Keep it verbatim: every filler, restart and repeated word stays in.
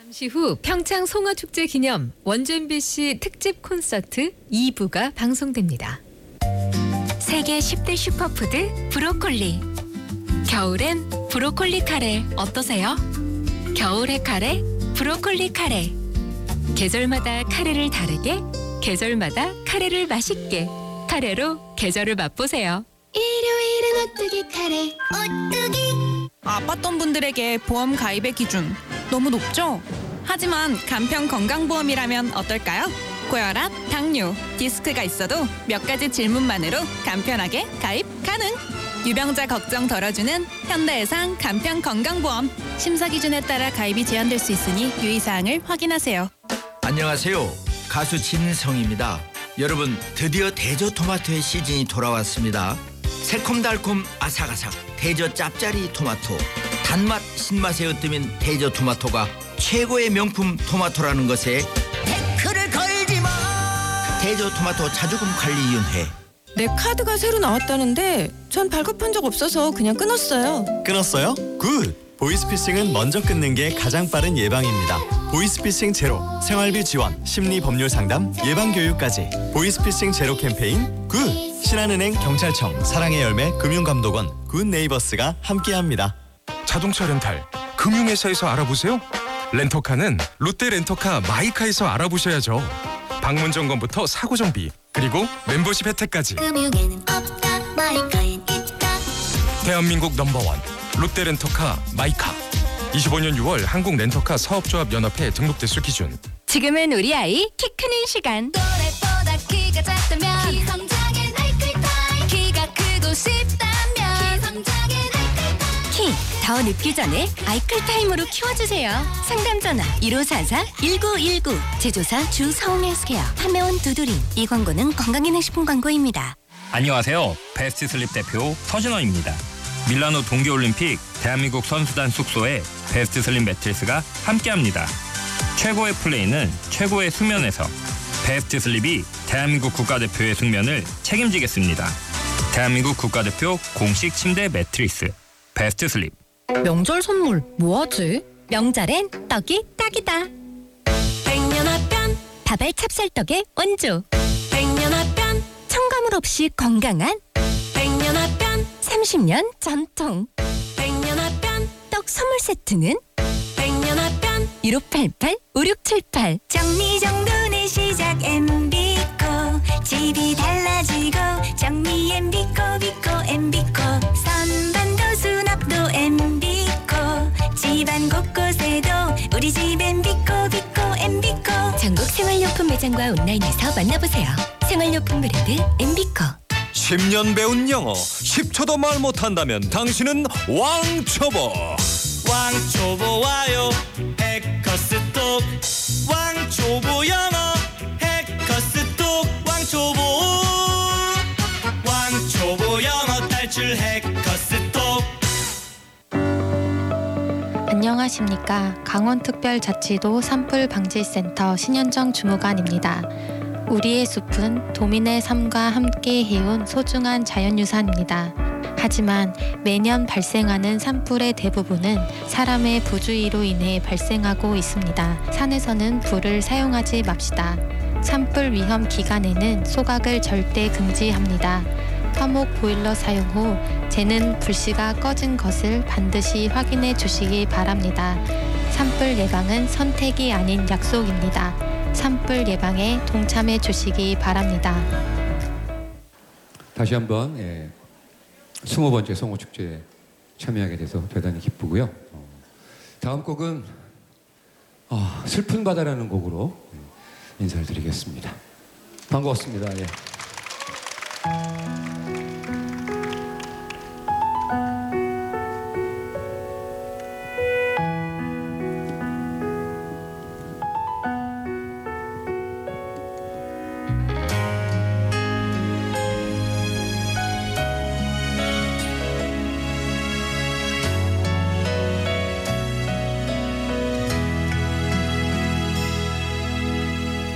잠시 후 평창 송어축제 기념 원주 엠비씨 특집 콘서트 이 부가 방송됩니다. 세계 십 대 슈퍼푸드 브로콜리. 겨울엔 브로콜리 카레 어떠세요? 겨울의 카레, 브로콜리 카레. 계절마다 카레를 다르게, 계절마다 카레를 맛있게. 카레로 계절을 맛보세요. 일요일은 오뚜기 카레 오뚜기. 아팠던 분들에게 보험 가입의 기준 너무 높죠? 하지만 간편 건강보험이라면 어떨까요? 고혈압, 당뇨, 디스크가 있어도 몇 가지 질문만으로 간편하게 가입 가능! 유병자 걱정 덜어주는 현대해상 간편 건강보험. 심사 기준에 따라 가입이 제한될 수 있으니 유의사항을 확인하세요. 안녕하세요. 가수 진성입니다. 여러분, 드디어 대저 토마토의 시즌이 돌아왔습니다. 새콤달콤 아삭아삭 대저 짭짜리 토마토, 단맛 신맛에 으뜸인 대저 토마토가 최고의 명품 토마토라는 것에 태클을 걸지마. 대저 토마토 자주금 관리위원회. 내 카드가 새로 나왔다는데 전 발급한 적 없어서 그냥 끊었어요. 끊었어요? 굿! 보이스피싱은 먼저 끊는 게 가장 빠른 예방입니다. 보이스피싱 제로, 생활비 지원, 심리법률 상담, 예방교육까지. 보이스피싱 제로 캠페인 굿! 신한은행, 경찰청, 사랑의 열매, 금융감독원, 굿네이버스가 함께합니다. 자동차 렌탈, 금융회사에서 알아보세요. 렌터카는 롯데 렌터카 마이카에서 알아보셔야죠. 방문 점검부터 사고 정비, 그리고 멤버십 혜택까지. 금융에는 없다 마이카엔 있다. 대한민국 넘버원 롯데 렌터카 마이카. 이십오 년 유월 한국 렌터카 사업조합 연합회 등록 대수 기준. 지금은 우리 아이 키 크는 시간. 또래보다 키가 작다면 기성장애 나이클타임. 키가 크고 싶다면 기성장애 나이클타임. 키 더 늙기 전에 아이클타임으로 키워주세요. 상담 전화 일오사사 일구일구. 제조사 주성헬스케어. 판매원 두드림. 이 광고는 건강기능식품 광고입니다. 안녕하세요. 베스트 슬립 대표 서진원입니다. 밀라노 동계올림픽 대한민국 선수단 숙소에 베스트 슬립 매트리스가 함께합니다. 최고의 플레이는 최고의 수면에서. 베스트 슬립이 대한민국 국가대표의 숙면을 책임지겠습니다. 대한민국 국가대표 공식 침대 매트리스 베스트 슬립. 명절 선물 뭐하지? 명절엔 떡이 딱이다. 백년화변 다발 찹쌀떡의 원조. 백년화변 첨가물 없이 건강한 백년화변 삼십 년 전통. 백년화변 떡 선물 세트는 백년화변 일오팔팔 오육칠팔. 정리정돈의 시작 엠비코. 집이 달라지고 정리 엠비코 비코 엠비코. 선반도 수납도 엠비코. 집안 곳곳에도 우리 집 엠비코 비코 엠비코. 전국 생활용품 매장과 온라인에서 만나보세요. 생활용품 브랜드 엠비코. 십 년 배운 영어 십 초도 말 못한다면 당신은 왕초보. 왕초보 와요 해커스톡. 왕초보 영어 해커스톡. 왕초보 왕초보 영어 탈출 해커스톡. 안녕하십니까. 강원특별자치도 산불방지센터 신현정 주무관입니다. 우리의 숲은 도민의 삶과 함께 해온 소중한 자연유산입니다. 하지만 매년 발생하는 산불의 대부분은 사람의 부주의로 인해 발생하고 있습니다. 산에서는 불을 사용하지 맙시다. 산불 위험 기간에는 소각을 절대 금지합니다. 화목 보일러 사용 후 재는 불씨가 꺼진 것을 반드시 확인해 주시기 바랍니다. 산불 예방은 선택이 아닌 약속입니다. 산불 예방에 동참해 주시기 바랍니다. 다시 한번 예, 스무 번째 송어축제에 참여하게 돼서 대단히 기쁘고요. 어, 다음 곡은 어, 슬픈 바다라는 곡으로 인사를 드리겠습니다. 반갑습니다. 예.